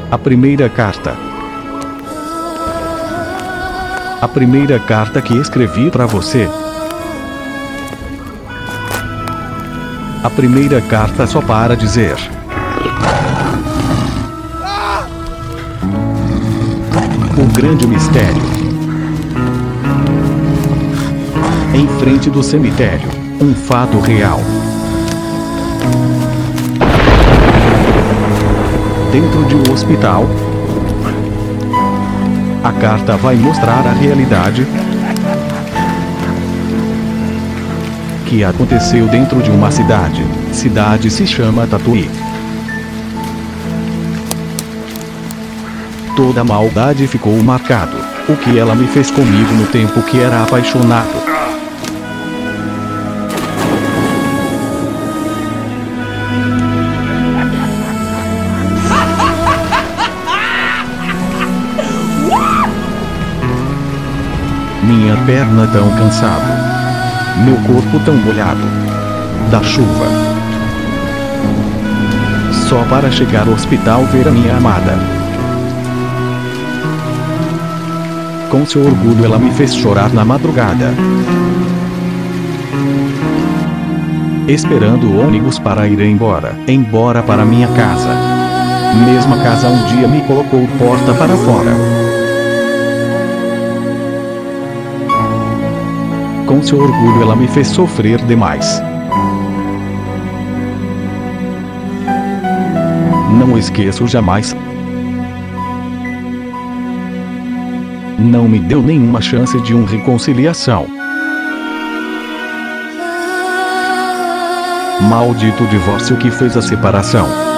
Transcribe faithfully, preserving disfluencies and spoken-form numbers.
A primeira carta. A primeira carta que escrevi para você. A primeira carta só para dizer: o grande mistério. Em frente do cemitério, um fato real. Dentro de um hospital, a carta vai mostrar a realidade que aconteceu dentro de uma cidade. Cidade se chama Tatuí. Toda a maldade ficou marcado. O que ela me fez comigo no tempo que era apaixonado. Minha perna tão cansado. Meu corpo tão molhado da chuva. Só para chegar ao hospital ver a minha amada. Com seu orgulho ela me fez chorar na madrugada. Esperando o ônibus para ir embora. Embora para minha casa. Mesma casa um dia me colocou porta para fora. Com seu orgulho ela me fez sofrer demais. Não esqueço jamais. Não me deu nenhuma chance de uma reconciliação. Maldito divórcio que fez a separação.